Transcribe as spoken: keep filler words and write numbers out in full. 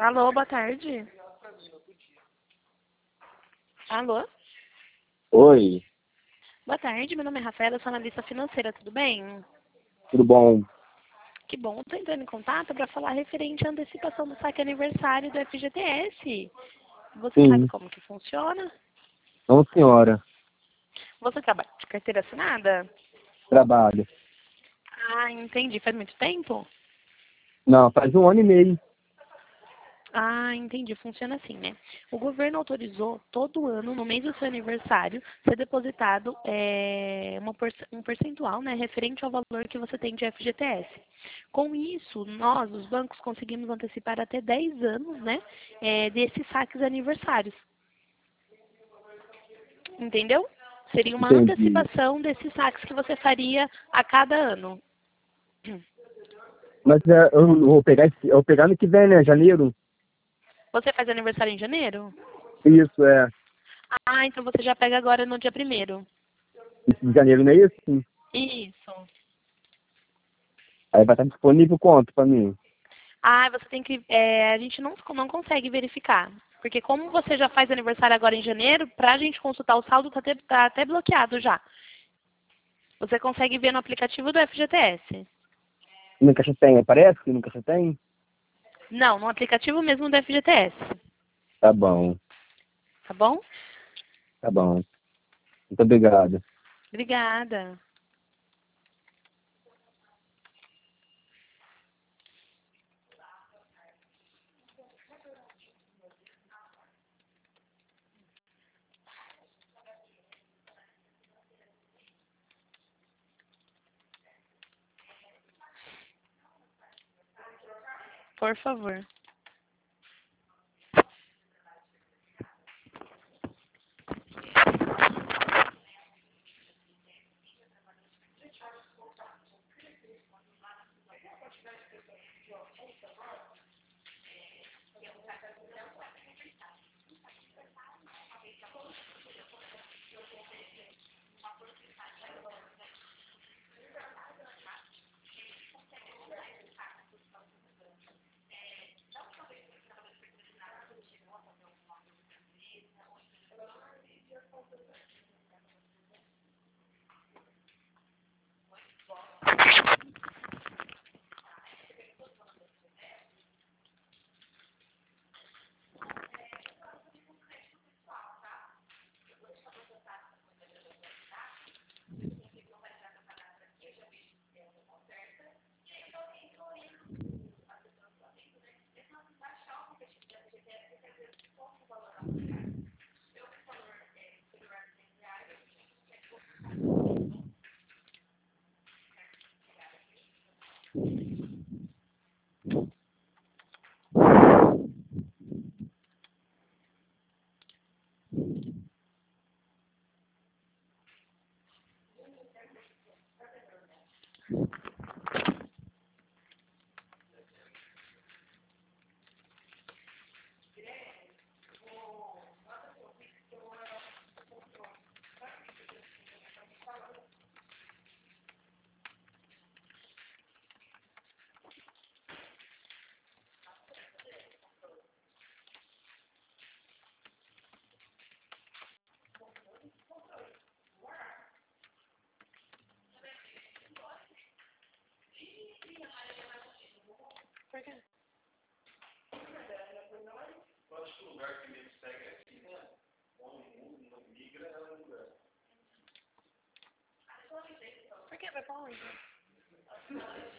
Alô, boa tarde. Alô? Oi, Boa tarde, meu nome é Rafaela, eu sou analista financeira, tudo bem? tudo bom? Que bom, estou entrando em contato para falar referente à antecipação do saque aniversário do F G T S. Você sabe Sim, como que funciona? não senhora, Você trabalha de carteira assinada? trabalho. Ah, entendi. Faz muito tempo? Não, faz um ano e meio. Ah, entendi. Funciona assim, né? O governo autorizou todo ano, no mês do seu aniversário, ser depositado é, uma porce- um percentual, né, referente ao valor que você tem de F G T S. Com isso, nós, os bancos, conseguimos antecipar até dez anos, né, é, desses saques aniversários. Entendeu? Seria uma Entendi. antecipação desses saques que você faria a cada ano. Mas é, eu vou pegar, esse- eu vou pegar no que vem, né? Janeiro? Você faz aniversário em janeiro? Isso, é. Ah, então você já pega agora no dia primeiro. Esse de janeiro, não é isso? Sim. Isso. Aí vai estar disponível quanto pra mim? Ah, você tem que. É, a gente não, não consegue verificar. Porque como você já faz aniversário agora em janeiro, para a gente consultar o saldo tá até, tá até bloqueado já. Você consegue ver no aplicativo do F G T S. Nunca já tem, aparece que nunca já tem? Não, no aplicativo mesmo do F G T S. Tá bom, Tá bom? tá bom. Muito obrigado. Obrigada. Por favor. Por quê? Por que vai pra onde?